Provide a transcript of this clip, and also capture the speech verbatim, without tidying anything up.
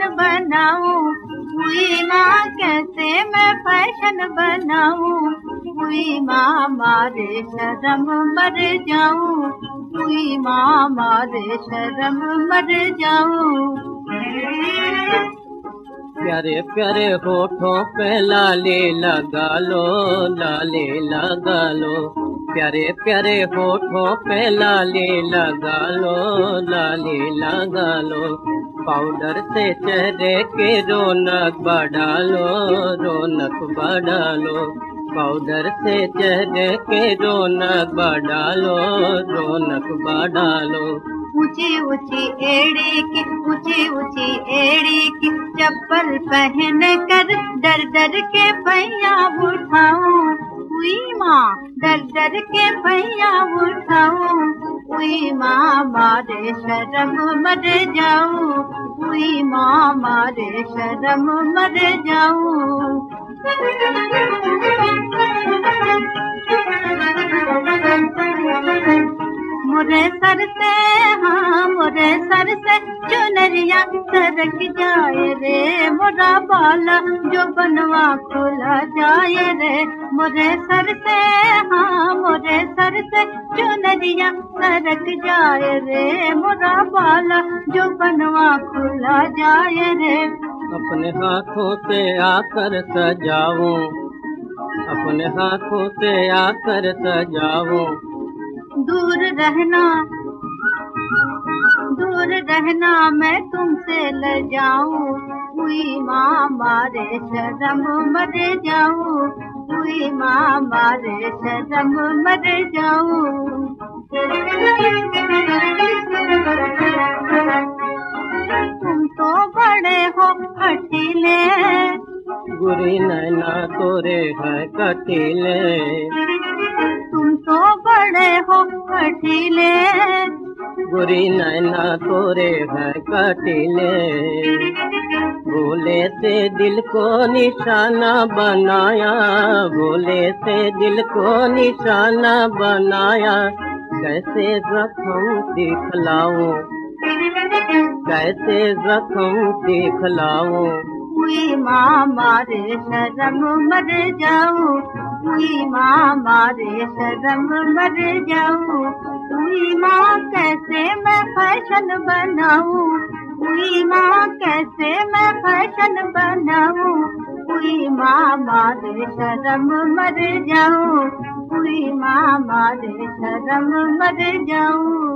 Fashion बनाऊं, हुई माँ कैसे मैं फैशन बनाऊं, हुई माँ मारे शर्म मर जाऊं, हुई माँ मारे शर्म मर जाऊं। प्यारे प्यारे होठों पे लाली लगा लो, लाली लगा लो, प्यारे प्यारे होठों पे लाली लगा लो, लाली लगा लो, पाउडर से चेहरे के रौनक बढ़ा लो, रौनक बढ़ा लो, पाउडर से चेहरे के रौनक बढ़ा लो, रौनक बढ़ा लो। ऊंची ऊंची एड़ी की, ऊंची ऊंची एड़ी की चप्पल पहन कर डर डर के पैया उठाऊं, हुई माँ डर डर के पैया उठाऊं, हुई माँ मारे शर्म मर जाऊं, हुई माँ मारे शर्म मर जाऊं। मोरे सर से, हाँ मोरे सर से चुनरिया सरक जाए रे, मोरा बाला जो बनवा खुला जाए रे, मोरे सर से, हाँ मोरे सर से चुनरिया सरक जाए रे, मोरा बाला जो बनवा खुला जाए रे। अपने हाथों से आकर सजाऊं, अपने हाथों से आकर सजाऊं, दूर रहना दूर रहना मैं तुमसे ल जाऊं, हुई माँ मारे शर्म मर जाऊं, हुई माँ मारे शर्म मर जाऊं। तुम तो बड़े हो हठीले, गुरी नैना तोरे है कटीले, तुम तो बड़े हो हठीले, गुरी नैना तोरे है कटीले, भोले से दिल को निशाना बनाया, भोले से दिल को निशाना बनाया, कैसे जख्म दिखलाऊं, कैसे जख्म दिखलाऊं, हुई माँ मारे शर्म मर जाऊं, हुई माँ मारे शर्म मर जाऊं, हुई माँ कैसे मैं फैशन बनाऊं, हुई माँ कैसे मैं फैशन बनाऊं, हुई माँ मारे शर्म मर जाऊं, हुई माँ मारे शर्म मर जाऊं।